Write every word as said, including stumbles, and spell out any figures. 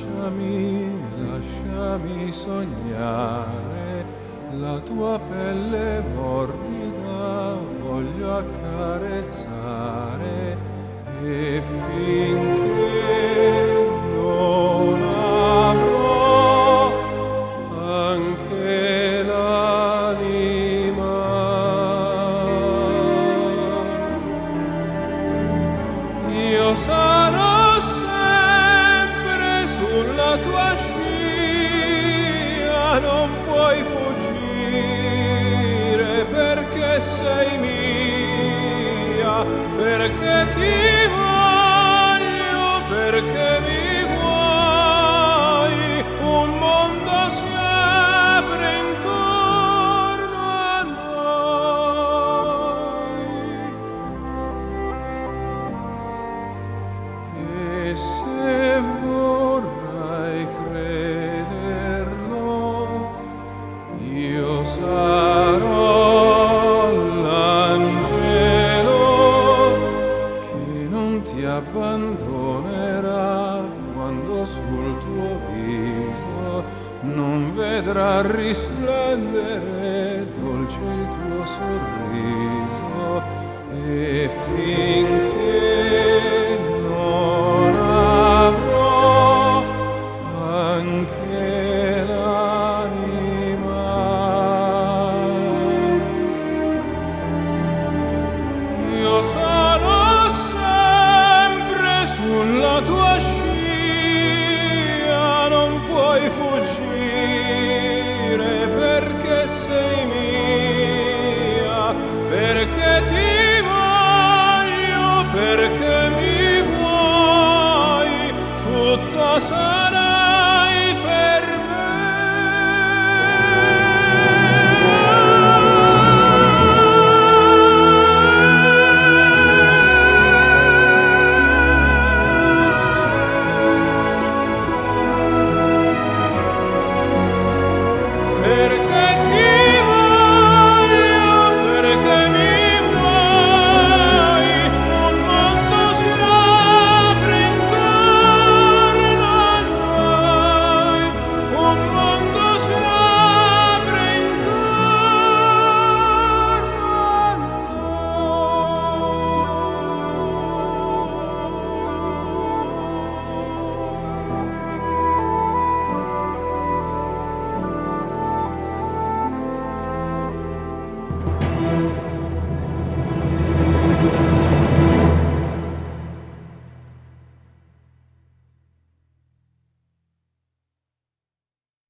Lasciami, lasciami sognare la tua pelle morbida, voglio accarezzare e finché non avrò anche l'anima, io sarò sempre sulla tua scia, non puoi fuggire perché sei mia, perché ti voglio, perché mi vuoi, un mondo si apre intorno a noi. E se vorrai crederlo, io sarò l'angelo che non ti abbandonerà quando sul tuo viso non vedrà risplendere dolce il tuo sorriso, e finché